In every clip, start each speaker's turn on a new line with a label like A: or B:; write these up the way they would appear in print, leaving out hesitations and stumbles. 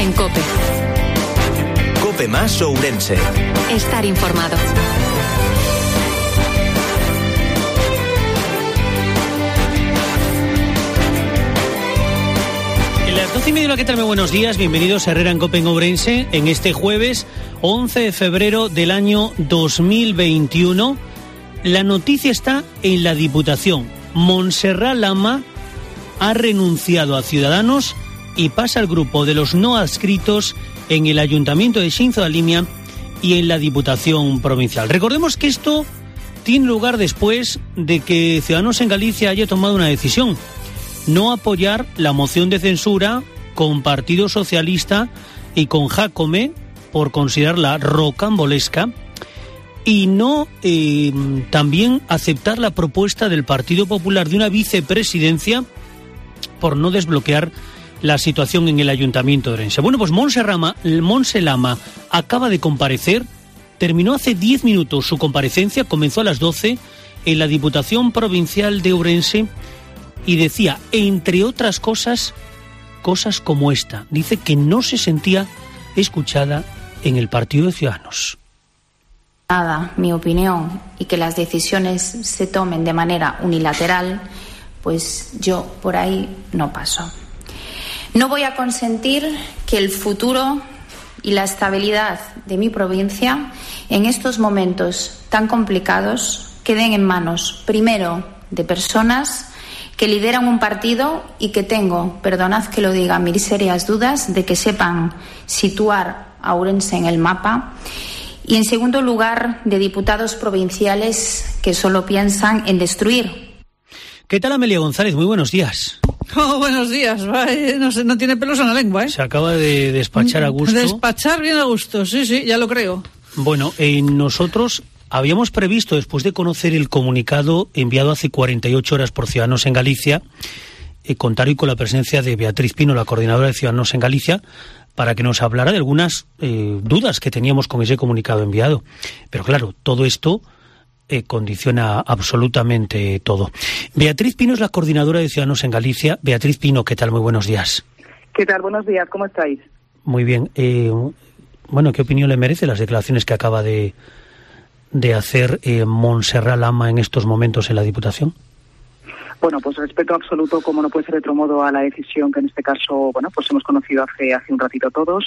A: en COPE.
B: COPE más Ourense.
A: Estar informado.
C: Las 12:30, ¿qué tal? Muy buenos días, bienvenidos a Herrera en COPE en Ourense en este jueves 11 de febrero del año 2021. La noticia está en la Diputación. Montserrat Lama ha renunciado a Ciudadanos y pasa al grupo de los no adscritos en el Ayuntamiento de Xinzo da Limia y en la Diputación Provincial. Recordemos que esto tiene lugar después de que Ciudadanos en Galicia haya tomado una decisión: no apoyar la moción de censura con Partido Socialista y con Jácome por considerarla rocambolesca, y no también aceptar la propuesta del Partido Popular de una vicepresidencia por no desbloquear la situación en el Ayuntamiento de Ourense. Bueno, pues Montse Lama acaba de comparecer, terminó hace 10 minutos su comparecencia, comenzó a las 12 en la Diputación Provincial de Ourense y decía, entre otras cosas como esta. Dice que no se sentía escuchada en el Partido de Ciudadanos.
D: Mi opinión, y que las decisiones se tomen de manera unilateral, pues yo por ahí no paso. No voy a consentir que el futuro y la estabilidad de mi provincia en estos momentos tan complicados queden en manos, primero, de personas que lideran un partido y que tengo, perdonad que lo diga, mis serias dudas de que sepan situar a Ourense en el mapa, y en segundo lugar, de diputados provinciales que solo piensan en destruir.
C: ¿Qué tal, Amelia González? Muy buenos días.
E: Oh, buenos días. No tiene pelos en la lengua, ¿eh?
C: Se acaba de despachar a gusto.
E: Despachar bien a gusto, sí, ya lo creo.
C: Bueno, nosotros habíamos previsto, después de conocer el comunicado enviado hace 48 horas por Ciudadanos en Galicia, contar hoy con la presencia de Beatriz Pino, la coordinadora de Ciudadanos en Galicia, para que nos hablara de algunas dudas que teníamos con ese comunicado enviado. Pero claro, todo esto condiciona absolutamente todo. Beatriz Pino es la coordinadora de Ciudadanos en Galicia. Beatriz Pino, ¿qué tal? Muy buenos días.
F: ¿Qué tal? Buenos días, ¿cómo estáis?
C: Muy bien. Bueno, ¿qué opinión le merece las declaraciones que acaba de hacer Montserrat Lama en estos momentos en la Diputación?
F: Bueno, pues respeto absoluto, como no puede ser de otro modo, a la decisión que en este caso, bueno, pues hemos conocido hace un ratito todos.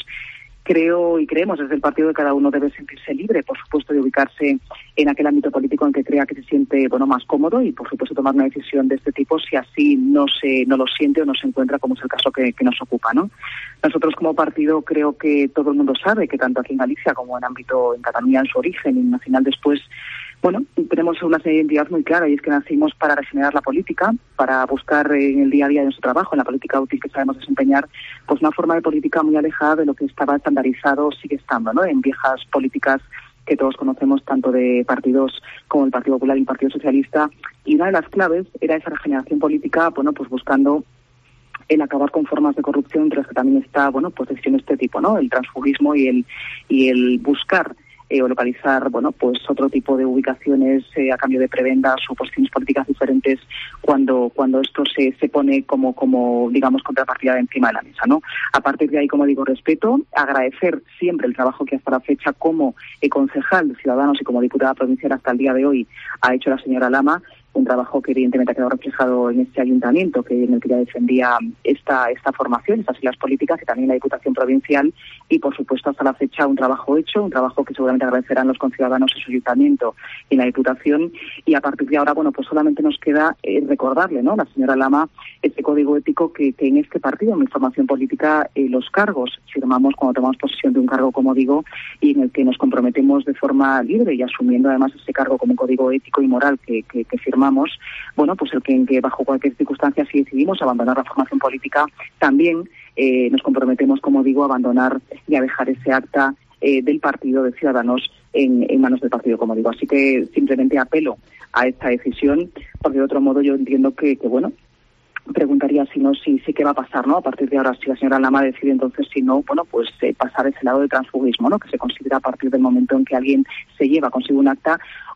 F: Creo y creemos desde el partido que cada uno debe sentirse libre, por supuesto, de ubicarse en aquel ámbito político en que crea que se siente, bueno, más cómodo, y por supuesto tomar una decisión de este tipo si así no lo siente o no se encuentra, como es el caso que nos ocupa, ¿no? Nosotros como partido creo que todo el mundo sabe que tanto aquí en Galicia como en Cataluña en su origen y nacional después, bueno, tenemos una identidad muy clara, y es que nacimos para regenerar la política, para buscar en el día a día de nuestro trabajo, en la política útil que sabemos desempeñar, pues una forma de política muy alejada de lo que estaba estandarizado, sigue estando, ¿no?, en viejas políticas que todos conocemos, tanto de partidos como el Partido Popular y el Partido Socialista. Y una de las claves era esa regeneración política, bueno, pues buscando el acabar con formas de corrupción, entre las que también está, bueno, pues decisiones de este tipo, ¿no?, el transfugismo y el buscar o localizar, bueno, pues otro tipo de ubicaciones a cambio de prebendas o posiciones políticas diferentes cuando esto se pone como digamos contrapartida de encima de la mesa, ¿no? A partir de ahí, como digo, respeto, agradecer siempre el trabajo que hasta la fecha como concejal de Ciudadanos y como diputada provincial hasta el día de hoy ha hecho la señora Lama, un trabajo que evidentemente ha quedado reflejado en este ayuntamiento, en el que ya defendía esta formación, estas siglas políticas, y también la Diputación Provincial, y por supuesto hasta la fecha un trabajo hecho, un trabajo que seguramente agradecerán los conciudadanos en su ayuntamiento y en la Diputación, y a partir de ahora, bueno, pues solamente nos queda recordarle, ¿no?, la señora Lama, este código ético que en este partido, en mi formación política, los cargos firmamos cuando tomamos posesión de un cargo, como digo, y en el que nos comprometemos de forma libre y asumiendo además ese cargo como un código ético y moral que firmamos. Bueno, pues el que bajo cualquier circunstancia, si decidimos abandonar la formación política, también nos comprometemos, como digo, a abandonar y a dejar ese acta del partido de Ciudadanos en manos del partido, como digo. Así que simplemente apelo a esta decisión, porque de otro modo yo entiendo que bueno, preguntaría si qué va a pasar, ¿no? A partir de ahora, si la señora Lama decide entonces, si no, bueno, pues pasar ese lado de transfugismo, ¿no?, que se considera a partir del momento en que alguien se lleva consigo un acta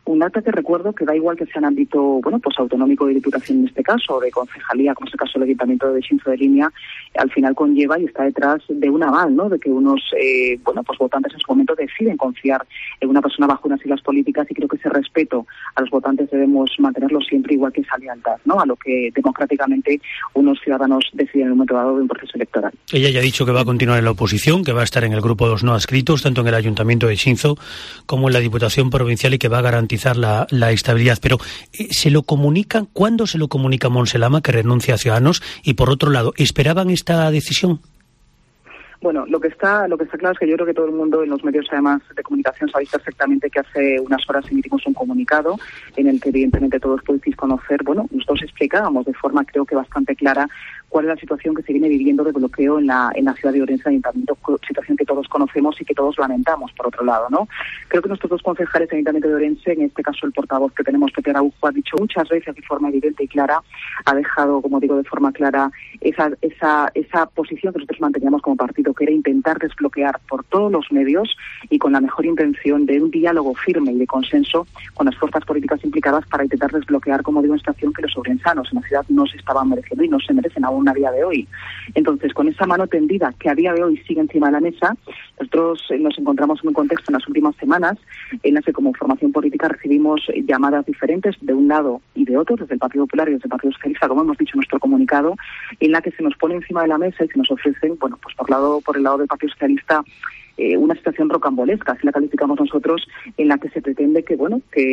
F: Un acta que recuerdo que da igual que sea en ámbito, pues autonómico de diputación en este caso, o de concejalía, como es el caso del Ayuntamiento de Xinzo de Limia, al final conlleva y está detrás de un aval, ¿no? De que unos, pues votantes en su momento deciden confiar en una persona bajo unas siglas políticas, y creo que ese respeto a los votantes debemos mantenerlo siempre, igual que esa lealtad, ¿no? A lo que democráticamente unos ciudadanos deciden en un momento dado de un proceso electoral.
C: Ella ya ha dicho que va a continuar en la oposición, que va a estar en el grupo de los no adscritos, tanto en el Ayuntamiento de Xinzo como en la Diputación Provincial, y que va a garantizar la estabilidad. Pero ¿se lo comunican? ¿Cuándo se lo comunica Montse Lama que renuncia a Ciudadanos? Y por otro lado, ¿esperaban esta decisión?
F: Bueno, lo que está claro es que yo creo que todo el mundo en los medios, además de comunicación, sabéis perfectamente que hace unas horas emitimos un comunicado en el que evidentemente todos pudisteis conocer, nosotros explicábamos de forma creo que bastante clara cuál es la situación que se viene viviendo de bloqueo en la ciudad de Ourense, Ayuntamiento, situación que todos conocemos y que todos lamentamos, por otro lado, ¿no? Creo que nuestros dos concejales del Ayuntamiento de Ourense, en este caso el portavoz que tenemos, Pepe Araujo, ha dicho muchas veces de forma evidente y clara, ha dejado, como digo, de forma clara esa posición que nosotros manteníamos como partido, que era intentar desbloquear por todos los medios y con la mejor intención de un diálogo firme y de consenso con las fuerzas políticas implicadas para intentar desbloquear, como digo, una situación que los ourensanos en la ciudad no se estaban mereciendo y no se merecen aún a día de hoy. Entonces, con esa mano tendida que a día de hoy sigue encima de la mesa, nosotros nos encontramos en un contexto en las últimas semanas en las que como formación política recibimos llamadas diferentes de un lado y de otro, desde el Partido Popular y desde el Partido Socialista, como hemos dicho en nuestro comunicado, en la que se nos pone encima de la mesa y se nos ofrecen, pues por el lado del Partido Socialista, una situación rocambolesca, así la calificamos nosotros, en la que se pretende que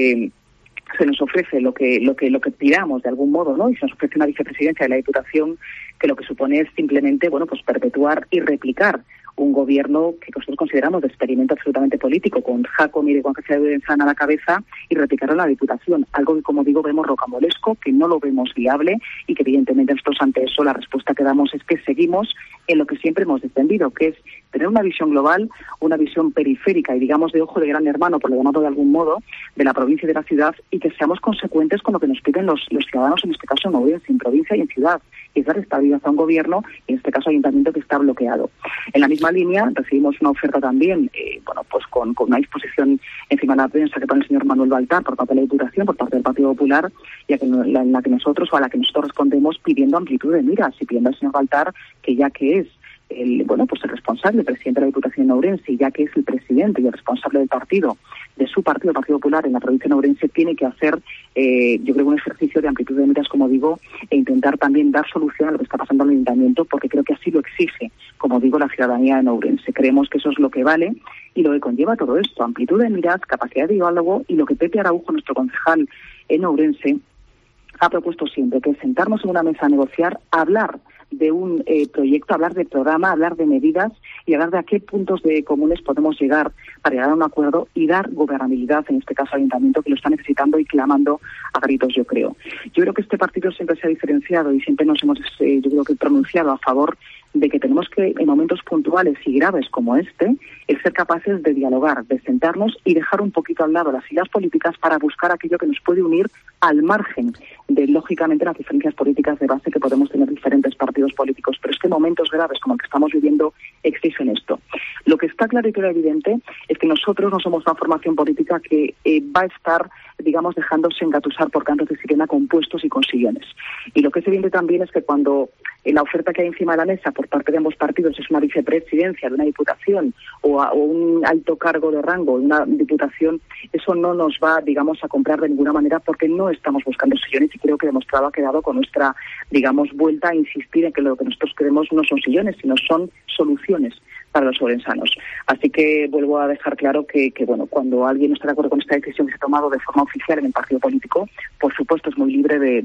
F: se nos ofrece lo que pidamos de algún modo, ¿no? Y se nos ofrece una vicepresidencia de la Diputación que lo que supone es simplemente, pues perpetuar y replicar un gobierno que nosotros consideramos de experimento absolutamente político, con Jacome y con García de Urenzana a la cabeza, y replicarlo en la Diputación. Algo que, como digo, vemos rocambolesco, que no lo vemos viable, y que evidentemente nosotros ante eso la respuesta que damos es que seguimos en lo que siempre hemos defendido, que es tener una visión global, una visión periférica y, digamos, de ojo de gran hermano, por lo llamado de algún modo, de la provincia y de la ciudad, y que seamos consecuentes con lo que nos piden los ciudadanos, en este caso en Ourense, en provincia y en ciudad, y es dar estabilidad a un gobierno, y en este caso ayuntamiento que está bloqueado. En la misma línea recibimos una oferta también, pues con una disposición encima de la prensa que pone el señor Manuel Baltar por parte de la Diputación, por parte del Partido Popular, y a la que nosotros respondemos pidiendo amplitud de miras y pidiendo al señor Baltar que, ya que es el responsable, el presidente de la Diputación de Ourense, y ya que es el presidente y el responsable del partido, de su partido, el Partido Popular, en la provincia de Ourense, tiene que hacer, yo creo, un ejercicio de amplitud de miras, como digo, e intentar también dar solución a lo que está pasando en el Ayuntamiento, porque creo que así lo exige, como digo, la ciudadanía en Ourense. Creemos que eso es lo que vale y lo que conlleva todo esto: amplitud de miras, capacidad de diálogo, y lo que Pepe Araujo, nuestro concejal en Ourense, ha propuesto siempre, que es sentarnos en una mesa a negociar, hablar de un proyecto, hablar de programa, hablar de medidas y hablar de a qué puntos comunes podemos llegar para llegar a un acuerdo y dar gobernabilidad, en este caso al Ayuntamiento, que lo está necesitando y clamando a gritos, yo creo. Yo creo que este partido siempre se ha diferenciado y siempre nos hemos, yo creo que pronunciado a favor de que tenemos que, en momentos puntuales y graves como este, el ser capaces de dialogar, de sentarnos y dejar un poquito al lado las siglas políticas para buscar aquello que nos puede unir al margen de, lógicamente, las diferencias políticas de base que podemos tener diferentes partidos políticos. Pero es que momentos graves como el que estamos viviendo exigen esto. Lo que está claro y que era evidente es que nosotros no somos una formación política que va a estar, digamos, dejándose engatusar por cantos de sirena con puestos y con sillones. Y lo que es evidente también es que cuando la oferta que hay encima de la mesa por parte de ambos partidos es una vicepresidencia de una diputación o un alto cargo de rango de una diputación, eso no nos va, digamos, a comprar de ninguna manera, porque no estamos buscando sillones, y creo que demostrado ha quedado con nuestra, digamos, vuelta a insistir en que lo que nosotros queremos no son sillones, sino son soluciones para los ourensanos. Así que vuelvo a dejar claro que cuando alguien no está de acuerdo con esta decisión que se ha tomado de forma oficial en el partido político, por supuesto es muy libre de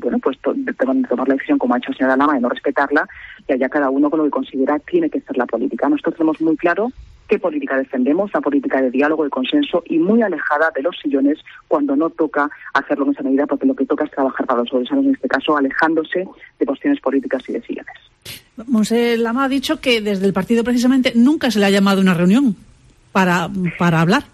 F: tomar la decisión, como ha hecho la señora Lama, de no respetarla, y allá cada uno con lo que considera tiene que ser la política. Nosotros tenemos muy claro qué política defendemos, la política de diálogo, de consenso, y muy alejada de los sillones cuando no toca hacerlo en esa medida, porque lo que toca es trabajar para los ourensanos, en este caso alejándose de cuestiones políticas y de sillones.
E: Montse Lama ha dicho que desde el partido precisamente nunca se le ha llamado a una reunión para hablar.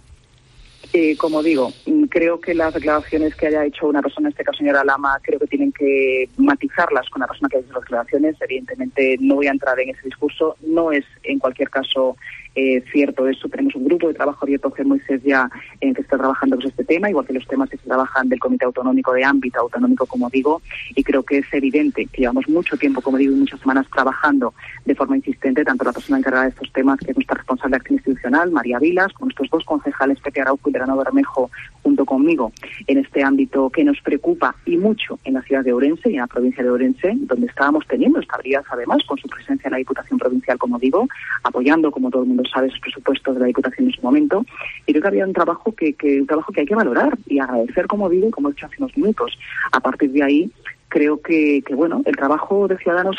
F: Como digo, creo que las declaraciones que haya hecho una persona, en este caso señora Lama, creo que tienen que matizarlas con la persona que ha hecho las declaraciones. Evidentemente no voy a entrar en ese discurso, no es en cualquier caso Cierto, eso tenemos un grupo de trabajo abierto que Moisés ya en que está trabajando con este tema, igual que los temas que se trabajan del Comité Autonómico de Ámbito Autonómico, como digo, y creo que es evidente que llevamos mucho tiempo, como digo, y muchas semanas trabajando de forma insistente, tanto la persona encargada de estos temas, que es nuestra responsable de acción institucional, María Vilas, con nuestros dos concejales, Pepe Araujo y Verano Bermejo, junto conmigo, en este ámbito que nos preocupa y mucho en la ciudad de Ourense y en la provincia de Ourense, donde estábamos teniendo estabilidad, además, con su presencia en la Diputación Provincial, como digo, apoyando, como todo el mundo sabe, sus presupuestos de la Diputación en su momento. Y creo que había un trabajo que hay que valorar y agradecer, como digo, y como he dicho hace unos minutos. A partir de ahí, creo que bueno, el trabajo de Ciudadanos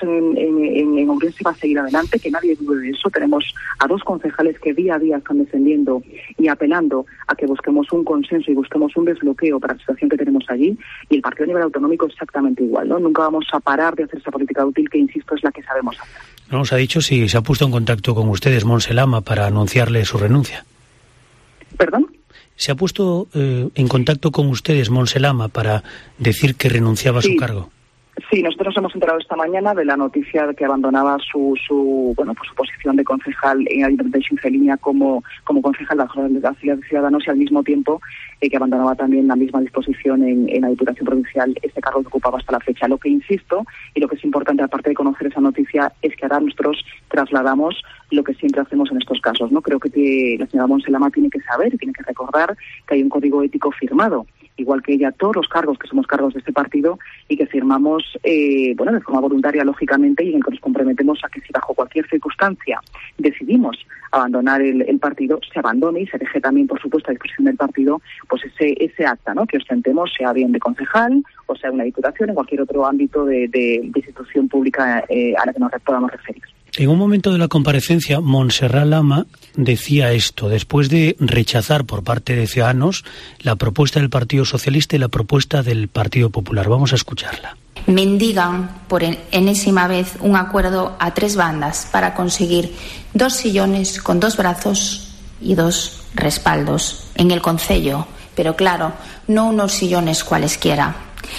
F: en Ourense va a seguir adelante, que nadie dude de eso. Tenemos a dos concejales que día a día están defendiendo y apelando a que busquemos un consenso y busquemos un desbloqueo para la situación que tenemos allí, y el partido a nivel autonómico exactamente igual, ¿no? Nunca vamos a parar de hacer esa política útil que, insisto, es la que sabemos hacer.
C: No nos ha dicho si se ha puesto en contacto con ustedes Montse Lama para anunciarle su renuncia.
F: ¿Perdón?
C: ¿Se ha puesto en contacto con ustedes Montse Lama para decir que renunciaba a su cargo?
F: Sí, nosotros nos hemos enterado esta mañana de la noticia de que abandonaba su posición de concejal en Ayuntamiento de Línea como concejal de la Ciudadanos, y al mismo tiempo que abandonaba también la misma disposición en la Diputación Provincial, este cargo que ocupaba hasta la fecha. Lo que insisto, y lo que es importante, aparte de conocer esa noticia, es que ahora nosotros trasladamos lo que siempre hacemos en estos casos, ¿no? Creo que la señora Montse Lama tiene que saber, tiene que recordar que hay un código ético firmado, igual que ella, todos los cargos que somos cargos de este partido, y que firmamos de forma voluntaria, lógicamente, y en el que nos comprometemos a que si bajo cualquier circunstancia decidimos abandonar el partido, se abandone y se deje también, por supuesto, a disposición del partido, pues ese acta, ¿no?, que ostentemos, sea bien de concejal o sea una diputación, en cualquier otro ámbito de institución pública a la que nos podamos referir.
C: En un momento de la comparecencia, Montserrat Lama decía esto, después de rechazar por parte de Ciudadanos la propuesta del Partido Socialista y la propuesta del Partido Popular. Vamos a escucharla.
D: Mendigan por enésima vez un acuerdo a tres bandas para conseguir 2 sillones con 2 brazos y 2 respaldos en el concello, pero claro, no unos sillones cualesquiera.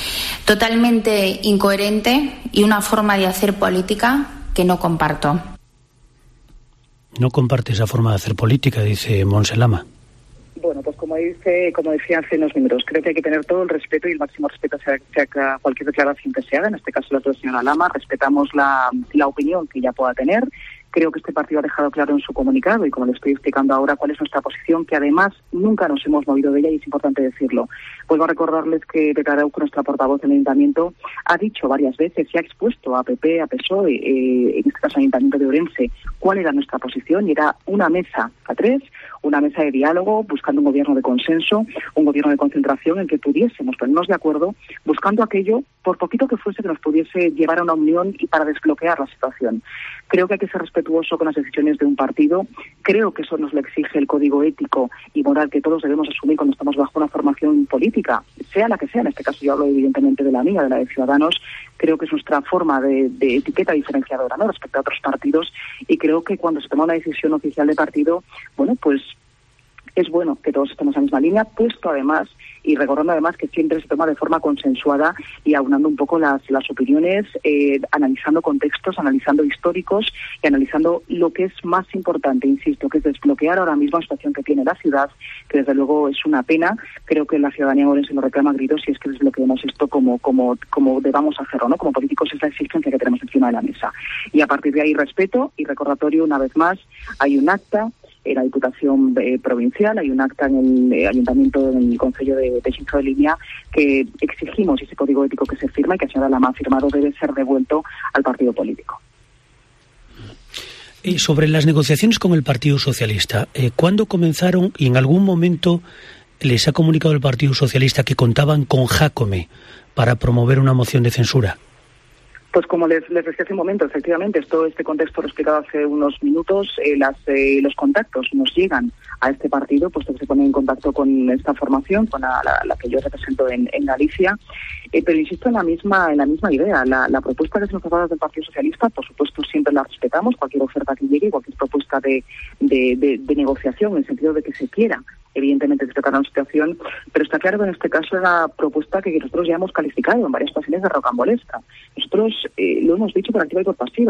D: Totalmente incoherente y una forma de hacer política que no comparto.
C: No comparte esa forma de hacer política, dice Montse Lama.
F: Bueno, pues como decía hace unos minutos, creo que hay que tener todo el respeto y el máximo respeto hacia cualquier declaración que se haga. En este caso, la de la señora Lama, respetamos la opinión que ella pueda tener. Creo que este partido ha dejado claro en su comunicado, y como le estoy explicando ahora, cuál es nuestra posición, que además nunca nos hemos movido de ella, y es importante decirlo. Vuelvo a recordarles que Pepe Araujo, nuestra portavoz del Ayuntamiento, ha dicho varias veces y ha expuesto a PP, a PSOE, en este caso Ayuntamiento de Ourense, cuál era nuestra posición, y era una mesa a 3, una mesa de diálogo, buscando un gobierno de consenso, un gobierno de concentración en que pudiésemos ponernos de acuerdo, buscando aquello, por poquito que fuese, que nos pudiese llevar a una unión y para desbloquear la situación. Creo que hay que ser respetuoso con las decisiones de un partido. Creo que eso nos lo exige el código ético y moral que todos debemos asumir cuando estamos bajo una formación política, sea la que sea. En este caso yo hablo evidentemente de la mía, de la de Ciudadanos. Creo que es nuestra forma de etiqueta diferenciadora, ¿no?, respecto a otros partidos, y creo que cuando se toma una decisión oficial de partido, bueno, pues es bueno que todos estemos en la misma línea, puesto además, y recordando además que siempre se toma de forma consensuada y aunando un poco las opiniones, analizando contextos, analizando históricos y analizando lo que es más importante, insisto, que es desbloquear ahora mismo la situación que tiene la ciudad, que desde luego es una pena. Creo que la ciudadanía ahora se lo reclama a gritos, y es que desbloqueemos esto como debamos hacerlo, ¿no? Como políticos es la exigencia que tenemos encima de la mesa. Y a partir de ahí, respeto y recordatorio, una vez más, hay un acta en la Diputación Provincial, hay un acta en el Ayuntamiento, en el Concello de Línea, que exigimos ese código ético que se firma y que la señora Lama ha firmado debe ser devuelto al partido político.
C: Y sobre las negociaciones con el Partido Socialista, ¿cuándo comenzaron y en algún momento les ha comunicado el Partido Socialista que contaban con Jácome para promover una moción de censura?
F: Pues como les decía hace un momento, efectivamente, este contexto lo he explicado hace unos minutos, los contactos nos llegan a este partido, puesto que se pone en contacto con esta formación, con la que yo represento en Galicia, pero insisto en la misma idea. La propuesta que se nos ha dado del Partido Socialista, por supuesto, siempre la respetamos, cualquier oferta que llegue, cualquier propuesta de negociación, en el sentido de que se quiera, evidentemente, desbloquear la situación, pero está claro que en este caso es la propuesta que nosotros ya hemos calificado en varias ocasiones de rocambolesca. Nosotros lo hemos dicho por activa y por pasiva.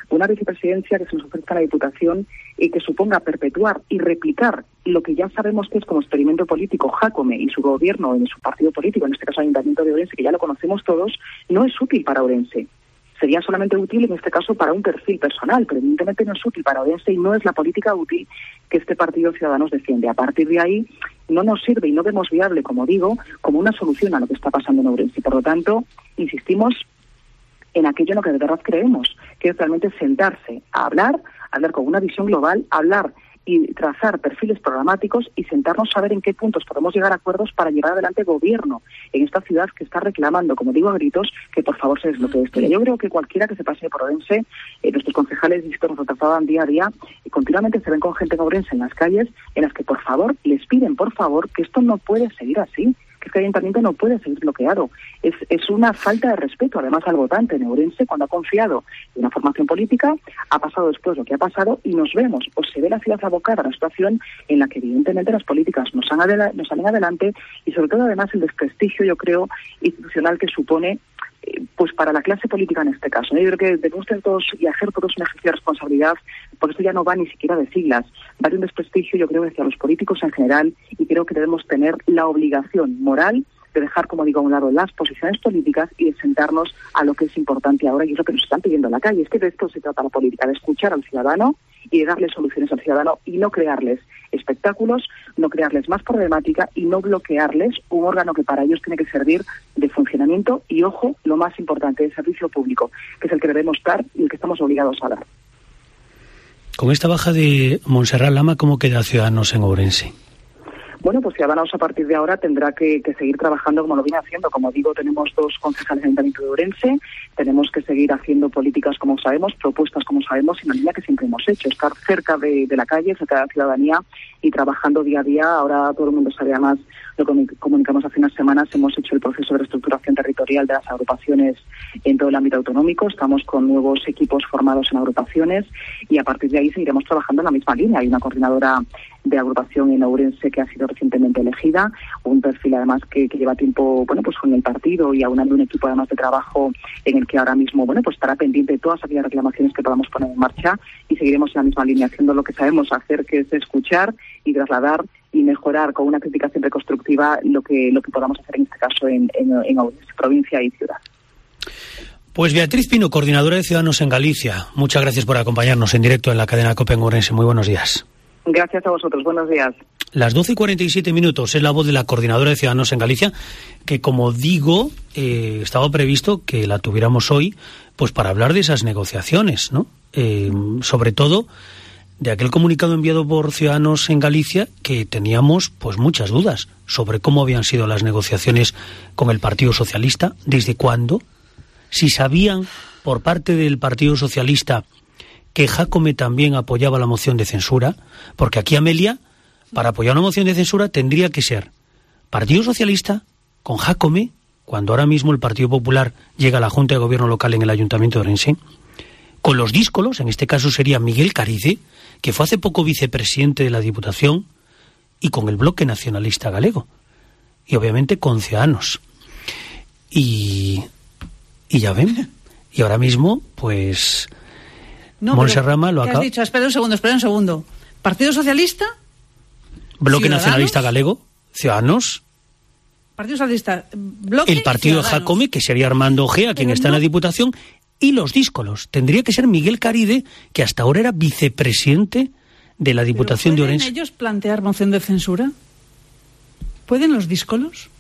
F: una vicepresidencia que se nos ofrezca la Diputación y que suponga perpetuar y replicar lo que ya sabemos que es como experimento político Jácome y su gobierno en su partido político, en este caso Ayuntamiento de Ourense, que ya lo conocemos todos, no es útil para Ourense. Sería solamente útil en este caso para un perfil personal, pero evidentemente no es útil para Ourense y no es la política útil que este partido Ciudadanos defiende. A partir de ahí no nos sirve y no vemos viable, como digo, como una solución a lo que está pasando en Ourense. Por lo tanto, insistimos en aquello en lo que de verdad creemos, que es realmente sentarse a hablar con una visión global, hablar y trazar perfiles programáticos y sentarnos a ver en qué puntos podemos llegar a acuerdos para llevar adelante gobierno en esta ciudad que está reclamando, como digo a gritos, que por favor se desbloquee esto. Yo creo que cualquiera que se pase por Ourense, nuestros concejales distintos nos trasladan día a día y continuamente se ven con gente en Ourense en las calles en las que por favor les piden por favor que esto no puede seguir así, que este ayuntamiento no puede seguir bloqueado. Es una falta de respeto, además, al votante en Ourense cuando ha confiado en una formación política, ha pasado después lo que ha pasado y nos vemos, o se ve la ciudad abocada a una situación en la que evidentemente las políticas nos salen adelante y sobre todo además el desprestigio, yo creo, institucional que supone pues para la clase política en este caso. Yo creo que debemos tener todos y hacer todos un ejercicio de responsabilidad, porque esto ya no va ni siquiera de siglas, va de un desprestigio, yo creo, hacia los políticos en general, y creo que debemos tener la obligación moral de dejar, como digo, a un lado las posiciones políticas y de sentarnos a lo que es importante ahora, y es lo que nos están pidiendo en la calle. Es que de esto se trata la política, de escuchar al ciudadano y de darle soluciones al ciudadano y no crearles espectáculos, no crearles más problemática y no bloquearles un órgano que para ellos tiene que servir de funcionamiento y, ojo, lo más importante, de servicio público, que es el que debemos dar y el que estamos obligados a dar.
C: Con esta baja de Montserrat Lama, ¿cómo queda Ciudadanos en Ourense?
F: Bueno, pues Ciudadanos a partir de ahora tendrá que seguir trabajando como lo viene haciendo. Como digo, tenemos 2 concejales en el Ayuntamiento de Ourense, tenemos que seguir haciendo políticas como sabemos, propuestas como sabemos, y la línea que siempre hemos hecho, estar cerca de la calle, cerca de la ciudadanía y trabajando día a día. Ahora todo el mundo sabe, además, lo comunicamos hace unas semanas, hemos hecho el proceso de reestructuración territorial de las agrupaciones en todo el ámbito autonómico, estamos con nuevos equipos formados en agrupaciones y a partir de ahí seguiremos trabajando en la misma línea. Hay una coordinadora de agrupación en Ourense que ha sido recientemente elegida, un perfil además que lleva tiempo, bueno, pues con el partido y aunando un equipo además de trabajo en el que ahora mismo, bueno, pues estará pendiente de todas aquellas reclamaciones que podamos poner en marcha y seguiremos en la misma línea haciendo lo que sabemos hacer, que es escuchar y trasladar y mejorar con una crítica siempre constructiva lo que podamos hacer en este caso en Ourense, provincia y ciudad.
C: Pues Beatriz Pino, coordinadora de Ciudadanos en Galicia, muchas gracias por acompañarnos en directo en la cadena COPE en Ourense. Muy buenos días.
F: Gracias a vosotros, buenos días.
C: Las 12:47 es la voz de la coordinadora de Ciudadanos en Galicia, que como digo, estaba previsto que la tuviéramos hoy, pues para hablar de esas negociaciones, ¿no? Sobre todo de aquel comunicado enviado por Ciudadanos en Galicia, que teníamos pues muchas dudas sobre cómo habían sido las negociaciones con el Partido Socialista, desde cuándo, si sabían por parte del Partido Socialista que Jácome también apoyaba la moción de censura, porque aquí Amelia, para apoyar una moción de censura tendría que ser Partido Socialista con Jácome, cuando ahora mismo el Partido Popular llega a la Junta de Gobierno local en el Ayuntamiento de Ourense, con los díscolos, en este caso sería Miguel Carice, que fue hace poco vicepresidente de la Diputación, y con el Bloque Nacionalista Galego, y obviamente con Ciudadanos. Y ya ven, y ahora mismo, pues...
E: No,
C: Montserrat Lama lo acaba.
E: ¿Qué has dicho? Espera un segundo. ¿Partido Socialista?
C: Bloque
E: ¿Ciudadanos?
C: Nacionalista Galego, Ciudadanos.
E: Partido Socialista, Bloque.
C: El partido de Jácome, que sería Armando Ojea, quien está en la Diputación, y los díscolos. Tendría que ser Miguel Caride, que hasta ahora era vicepresidente de la Diputación de Ourense.
E: ¿Pueden ellos plantear moción de censura? ¿Pueden los díscolos?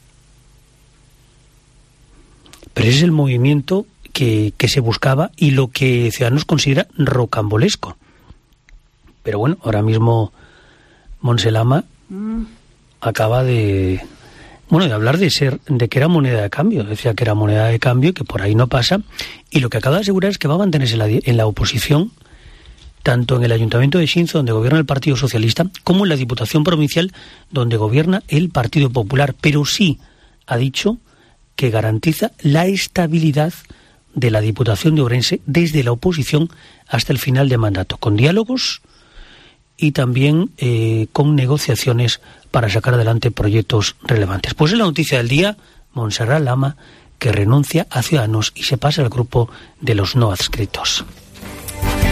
C: Pero ese es el movimiento que se buscaba y lo que Ciudadanos considera rocambolesco. Pero bueno, ahora mismo Montserrat Lama acaba de hablar de que era moneda de cambio. Decía que era moneda de cambio y que por ahí no pasa. Y lo que acaba de asegurar es que va a mantenerse en la oposición, tanto en el Ayuntamiento de Xinzo, donde gobierna el Partido Socialista, como en la Diputación Provincial, donde gobierna el Partido Popular. Pero sí ha dicho que garantiza la estabilidad de la Diputación de Ourense desde la oposición hasta el final de mandato, con diálogos y también con negociaciones para sacar adelante proyectos relevantes. Pues es la noticia del día, Montserrat Lama, que renuncia a Ciudadanos y se pasa al grupo de los no adscritos.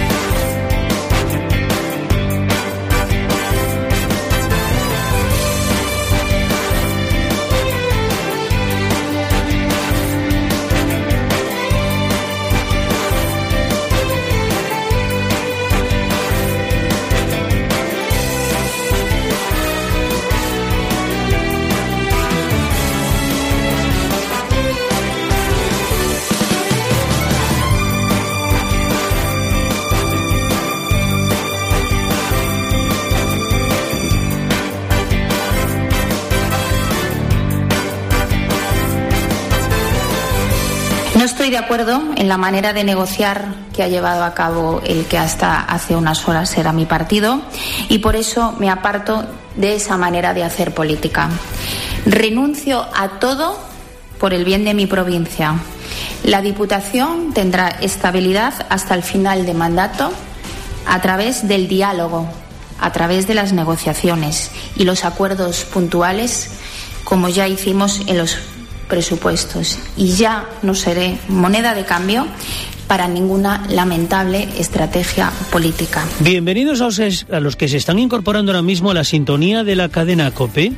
D: estoy de acuerdo en la manera de negociar que ha llevado a cabo el que hasta hace unas horas era mi partido y por eso me aparto de esa manera de hacer política. Renuncio a todo por el bien de mi provincia. La Diputación tendrá estabilidad hasta el final de mandato a través del diálogo, a través de las negociaciones y los acuerdos puntuales, como ya hicimos en los presupuestos. Y ya no seré moneda de cambio para ninguna lamentable estrategia política.
C: Bienvenidos a los que se están incorporando ahora mismo a la sintonía de la cadena COPE.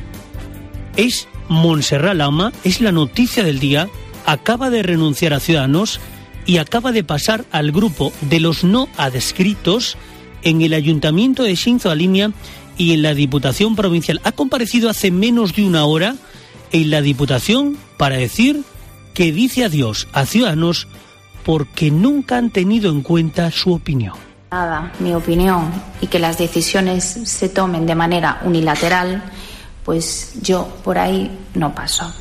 C: Es Montserrat Lama, es la noticia del día. Acaba de renunciar a Ciudadanos y acaba de pasar al grupo de los no adscritos en el Ayuntamiento de Xinzo Alimia y en la Diputación Provincial. Ha comparecido hace menos de una hora en la Diputación para decir que dice adiós a Ciudadanos porque nunca han tenido en cuenta su opinión.
D: Nada, mi opinión, y que las decisiones se tomen de manera unilateral, pues yo por ahí no paso.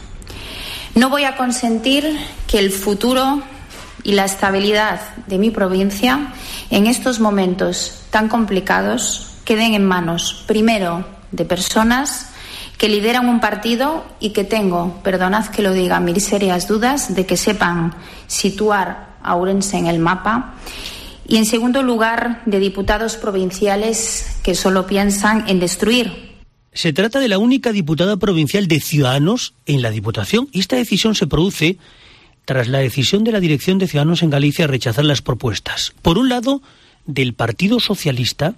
D: No voy a consentir que el futuro y la estabilidad de mi provincia en estos momentos tan complicados queden en manos, primero, de personas que lideran un partido y que tengo, perdonad que lo diga, mis serias dudas de que sepan situar a Ourense en el mapa, y en segundo lugar, de diputados provinciales que solo piensan en destruir.
C: Se trata de la única diputada provincial de Ciudadanos en la Diputación y esta decisión se produce tras la decisión de la dirección de Ciudadanos en Galicia a rechazar las propuestas. Por un lado, del Partido Socialista,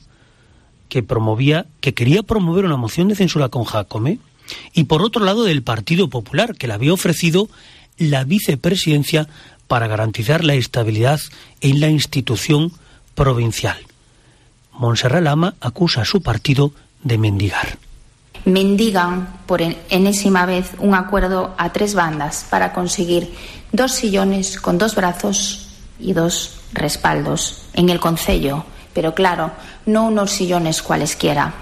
C: que quería promover una moción de censura con Jácome, y por otro lado del Partido Popular, que le había ofrecido la vicepresidencia para garantizar la estabilidad en la institución provincial. Montserrat Lama acusa a su partido de mendigar.
D: Mendigan por enésima vez un acuerdo a tres bandas para conseguir 2 sillones con 2 brazos y 2 respaldos en el concello, pero claro, no unos sillones cualesquiera.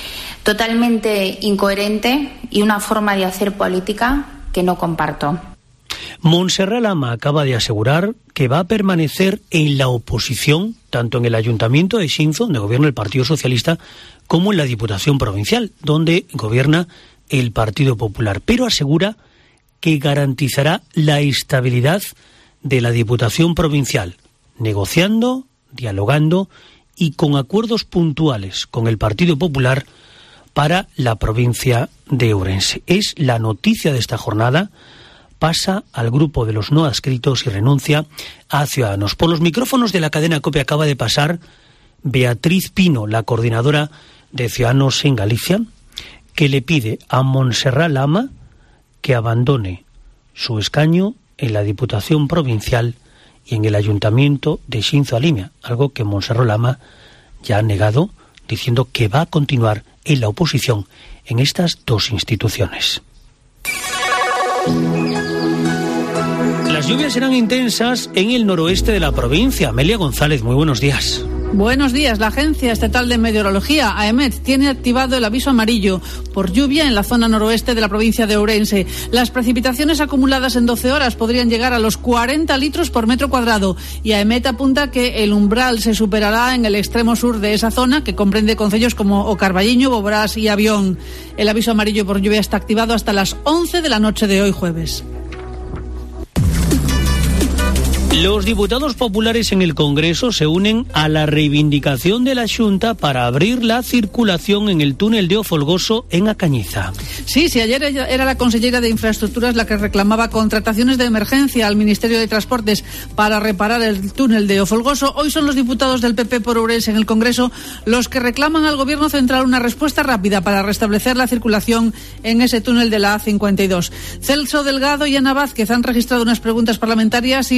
D: Totalmente incoherente y una forma de hacer política que no comparto.
C: Montserrat Lama acaba de asegurar que va a permanecer en la oposición, tanto en el Ayuntamiento de Xinzo, donde gobierna el Partido Socialista, como en la Diputación Provincial, donde gobierna el Partido Popular. Pero asegura que garantizará la estabilidad de la Diputación Provincial, negociando, dialogando y con acuerdos puntuales con el Partido Popular para la provincia de Ourense. Es la noticia de esta jornada. Pasa al grupo de los no adscritos y renuncia a Ciudadanos. Por los micrófonos de la cadena COPE acaba de pasar Beatriz Pino, la coordinadora de Ciudadanos en Galicia, que le pide a Montserrat Lama que abandone su escaño en la Diputación Provincial y en el Ayuntamiento de Xinzo Alimia, algo que Montserrat Lama ya ha negado, diciendo que va a continuar en la oposición en estas dos instituciones. Las lluvias serán intensas en el noroeste de la provincia. Amelia González, muy buenos días.
E: Buenos días. La Agencia Estatal de Meteorología, AEMET, tiene activado el aviso amarillo por lluvia en la zona noroeste de la provincia de Ourense. Las precipitaciones acumuladas en 12 horas podrían llegar a los 40 litros por metro cuadrado y AEMET apunta que el umbral se superará en el extremo sur de esa zona, que comprende concellos como O Carballiño, Boborás y Avión. El aviso amarillo por lluvia está activado hasta las 11 de la noche de hoy jueves.
C: Los diputados populares en el Congreso se unen a la reivindicación de la Xunta para abrir la circulación en el túnel de O Folgoso en A Cañiza.
E: Sí, ayer era la consellera de Infraestructuras la que reclamaba contrataciones de emergencia al Ministerio de Transportes para reparar el túnel de O Folgoso. Hoy son los diputados del PP por Ourense en el Congreso los que reclaman al Gobierno central una respuesta rápida para restablecer la circulación en ese túnel de la A52. Celso Delgado y Ana Vázquez han registrado unas preguntas parlamentarias y la solicitud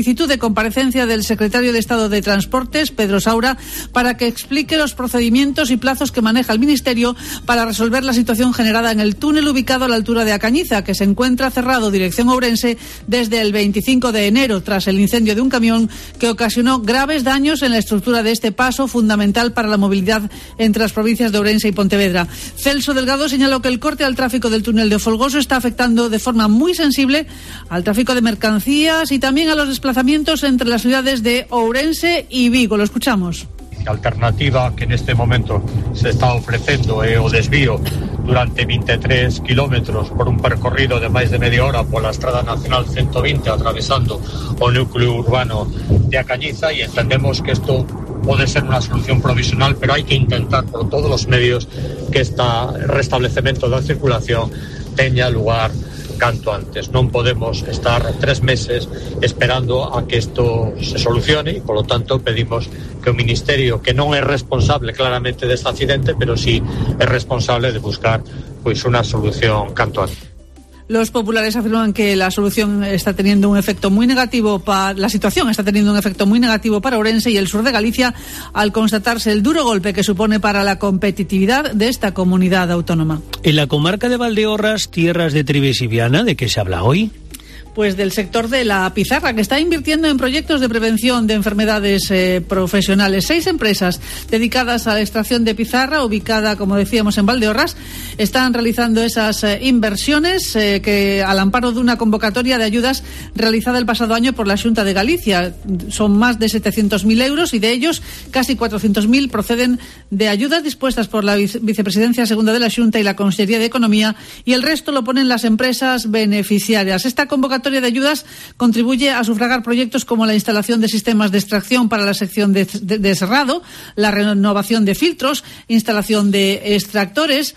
E: solicitud de comparecencia del secretario de Estado de Transportes, Pedro Saura, para que explique los procedimientos y plazos que maneja el Ministerio para resolver la situación generada en el túnel ubicado a la altura de Acañiza, que se encuentra cerrado dirección Ourense desde el 25 de enero, tras el incendio de un camión que ocasionó graves daños en la estructura de este paso fundamental para la movilidad entre las provincias de Ourense y Pontevedra. Celso Delgado señaló que el corte al tráfico del túnel de Folgoso está afectando de forma muy sensible al tráfico de mercancías y también a los desplazamientos entre las ciudades de Ourense y Vigo. Lo escuchamos.
A: A alternativa que neste momento se está ofrecendo é o desvío durante 23 kilómetros por un percorrido de máis de media hora pola Estrada Nacional 120 atravesando o núcleo urbano de Acañiza, e entendemos que isto pode ser unha solución provisional, pero hai que intentar por todos os medios que este restablecemento da circulación teña lugar canto antes. Non podemos estar 3 meses esperando a que isto se solucione e, polo tanto, pedimos que o Ministerio, que non é responsable claramente deste accidente, pero sí é responsable de buscar pois unha solución canto antes.
E: Los populares afirman que la solución está teniendo un efecto muy negativo la situación está teniendo un efecto muy negativo para Ourense y el sur de Galicia al constatarse el duro golpe que supone para la competitividad de esta comunidad autónoma.
C: En la comarca de Valdeorras, tierras de Trives y Viana, ¿de qué se habla hoy?
E: Pues del sector de la pizarra, que está invirtiendo en proyectos de prevención de enfermedades profesionales. 6 empresas dedicadas a la extracción de pizarra, ubicada, como decíamos, en Valdeorras, están realizando esas inversiones que al amparo de una convocatoria de ayudas realizada el pasado año por la Xunta de Galicia. Son más de 700.000 euros y de ellos casi 400.000 proceden de ayudas dispuestas por la Vicepresidencia Segunda de la Xunta y la Consellería de Economía, y el resto lo ponen las empresas beneficiarias. Esta convocatoria de ayudas contribuye a sufragar proyectos como la instalación de sistemas de extracción para la sección de cerrado, la renovación de filtros, instalación de extractores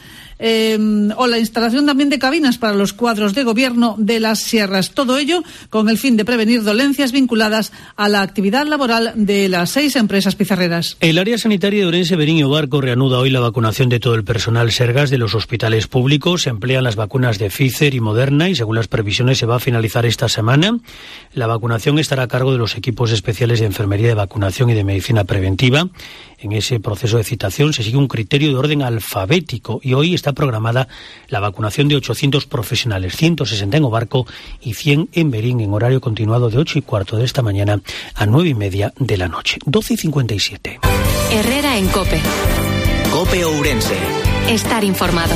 E: o la instalación también de cabinas para los cuadros de gobierno de las sierras. Todo ello con el fin de prevenir dolencias vinculadas a la actividad laboral de las 6 empresas pizarreras.
C: El área sanitaria de Ourense, Verín y Barco reanuda hoy la vacunación de todo el personal Sergas de los hospitales públicos. Se emplean las vacunas de Pfizer y Moderna y, según las previsiones, se va a finalizar esta semana. La vacunación estará a cargo de los equipos especiales de enfermería, de vacunación y de medicina preventiva. En ese proceso de citación se sigue un criterio de orden alfabético y hoy está programada la vacunación de 800 profesionales, 160 en Obarco y 100 en Verín, en horario continuado de 8:15 de esta mañana a 9:30 de la noche. 12:57.
G: Herrera en COPE.
B: COPE Ourense.
G: Estar informado.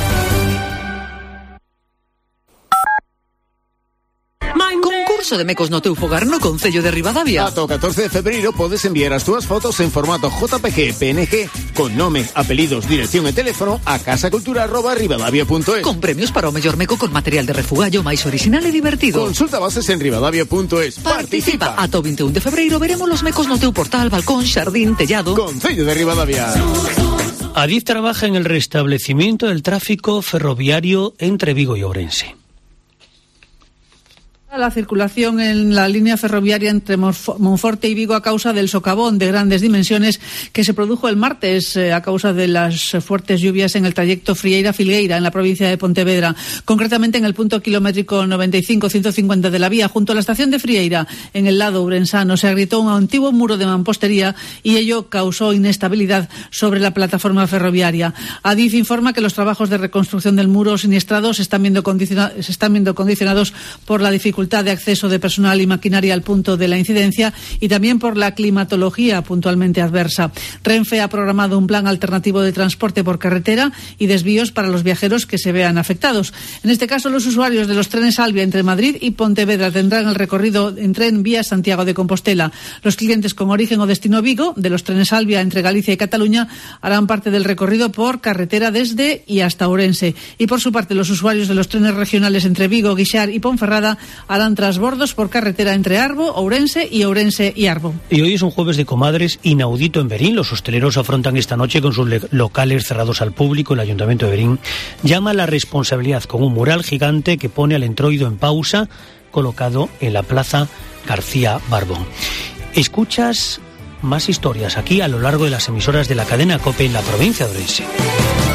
H: Concurso de mecos no teu fogar no Concello de Ribadavia.
I: Ata o 14 de febreiro podes enviar as túas fotos en formato JPG, PNG, con nome, apelidos, dirección e teléfono a casacultura@ribadavia.es.
H: Con premios para o mellor meco con material de refugallo máis original e divertido.
I: Consulta bases en ribadavia.es.
H: Participa. Ata o 21 de febreiro veremos los mecos no teu portal, balcón, xardín, tellado.
I: Concello de Ribadavia.
C: Adif trabaja en el restablecimiento del tráfico ferroviario entre Vigo y Ourense.
E: La circulación en la línea ferroviaria entre Monforte y Vigo a causa del socavón de grandes dimensiones que se produjo el martes a causa de las fuertes lluvias en el trayecto Frieira-Filgueira en la provincia de Pontevedra, concretamente en el punto kilométrico 95-150 de la vía junto a la estación de Frieira en el lado ourensano. Se agrietó un antiguo muro de mampostería y ello causó inestabilidad sobre la plataforma ferroviaria. Adif informa que los trabajos de reconstrucción del muro siniestrado se están viendo condicionados por la dificultad de acceso de personal y maquinaria al punto de la incidencia y también por la climatología puntualmente adversa. Renfe ha programado un plan alternativo de transporte por carretera y desvíos para los viajeros que se vean afectados. En este caso, los usuarios de los trenes Albia entre Madrid y Pontevedra tendrán el recorrido en tren vía Santiago de Compostela. Los clientes con origen o destino Vigo de los trenes Albia entre Galicia y Cataluña harán parte del recorrido por carretera desde y hasta Ourense. Y por su parte, los usuarios de los trenes regionales entre Vigo, Guixar y Ponferrada harán transbordos por carretera entre Arbo, Ourense y Arbo.
C: Y hoy es un jueves de comadres inaudito en Verín. Los hosteleros afrontan esta noche con sus locales cerrados al público. El Ayuntamiento de Verín llama a la responsabilidad con un mural gigante que pone al entroido en pausa, colocado en la Plaza García Barbón. Escuchas más historias aquí a lo largo de las emisoras de la cadena COPE en la provincia de Ourense.